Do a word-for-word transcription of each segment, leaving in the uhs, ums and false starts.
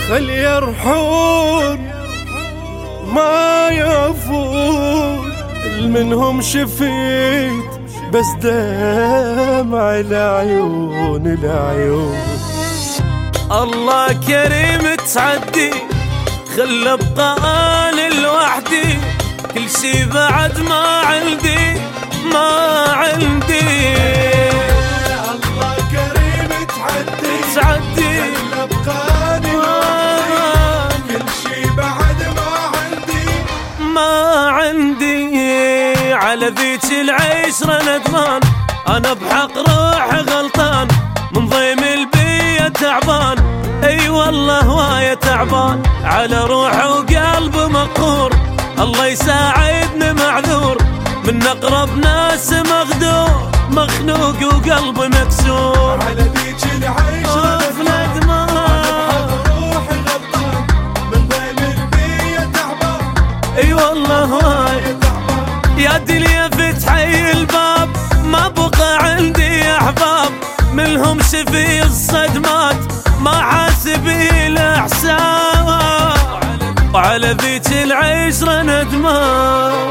خل يرحون ما يفوت منهم شفيت بس دمع العيون العيون. الله كريم تعدي خل ابقى انا لوحدي كل شي بعد ما عندي ما عندي. الله كريم تعدي تعدي خل ابقى انا لوحدي كل شي بعد ما عندي ما عندي. على ذيك العشرة ندمان انا بحق روحي غلطان من ضيم البيئة تعبان اي والله وايا تعبان على روحي وقلب مقهور الله يساعدني معذور من اقرب ناس مغدور مخنوق وقلبي مكسور. على ذيك العشرة ندمان روحي غلطان من ضيم البيئة تعبان اي والله وايا يا دنيا فتحي الباب ما بقى عندي احباب منهم شفي الصدمات ما حاسبي الاحسان وعلى ذيك العشرة ندمان.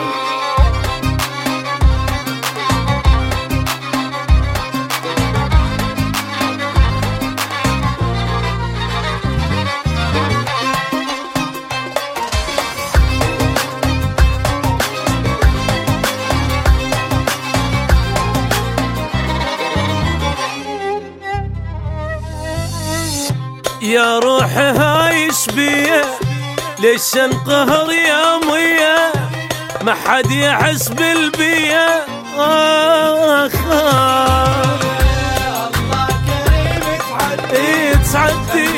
يا روحي هاي شبيه ليش انقهر يا مية ما حد يحس بالبيه. آخ آخ الله كريم تعدي تعدي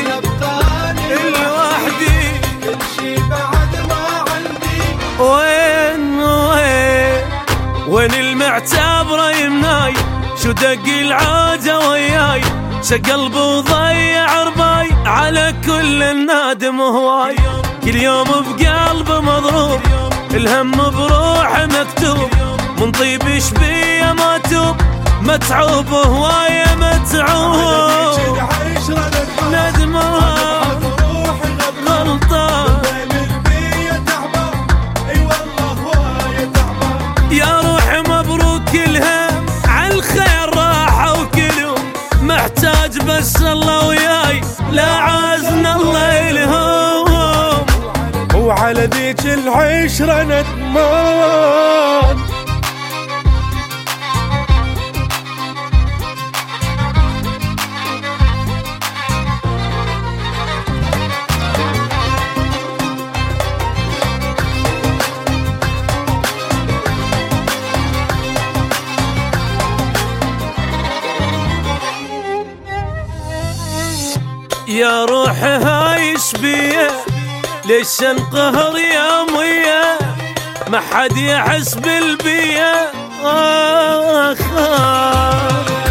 لوحدي كل شي بعد ما عندي. وين وين وين المعتبرة يمناي شو دق العادة وياي شقلب وضيع رباي على كل النادم هواي كل يوم بقلب مضروب الهم بروح مكتوب من طيب شبيه ما توب متعوب هواي متعوب. ندمان غلطان يا روحي مبروك الهم عالخير راحة وكل محتاج بس الله وياي لا عازنا الله يلهم. وعلى ذيك العشرة ندمان. يا روحي هاي شبيه ليش انقهر يا مية ما حد يحس بالبيه. آخ آخ